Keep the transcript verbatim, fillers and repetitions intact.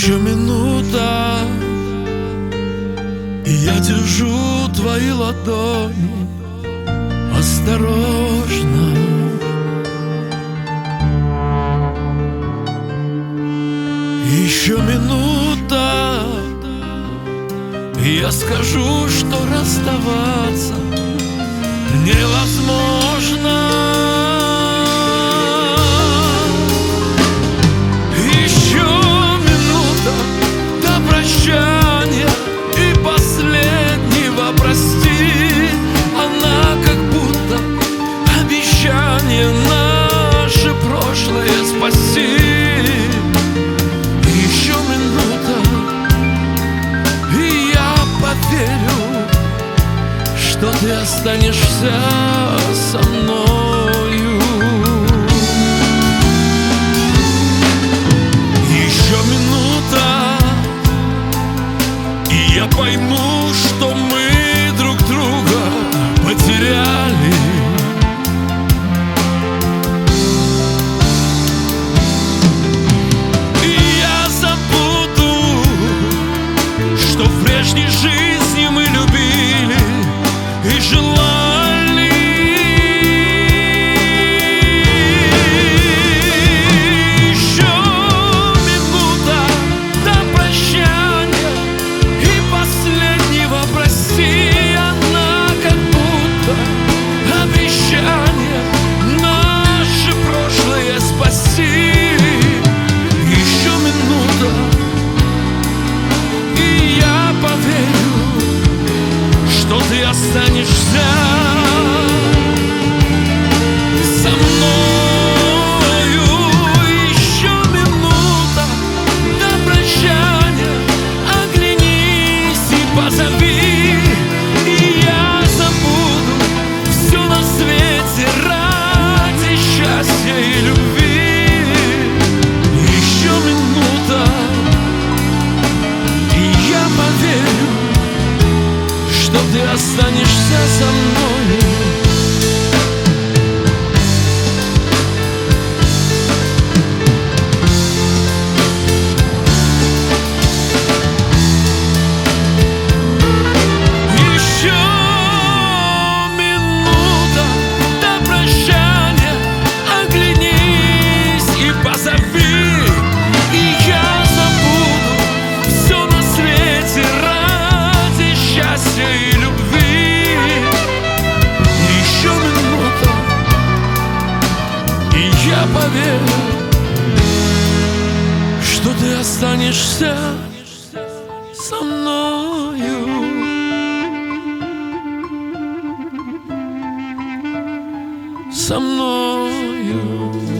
Еще минута, и я держу твои ладони осторожно. Еще минута, и я скажу, что расставаться невозможно. Еще минута до прощания и последнего прости. Она как будто обещание наше прошлое спаси. Еще минута, и я поверю, что ты останешься со мною. Еще минута, и я пойму, что мы друг друга потеряли. И я забуду, что в прежней жизни мы любили и желали. Еще минута до прощания и последнего прости. Она как будто обещание наше прошлое спаси. Еще минута, и я поверю, что ты останешься со мною. Еще минута до прощания, оглянись и позови, и я забуду все на свете ради счастья и любви. Еще минута, и я поверю, что ты останешься со мной. Еще минута до прощания, оглянись и позови, и я забуду все на свете ради счастья и любви. Еще минута, и я поверю, что ты останешься со мною. Со мною.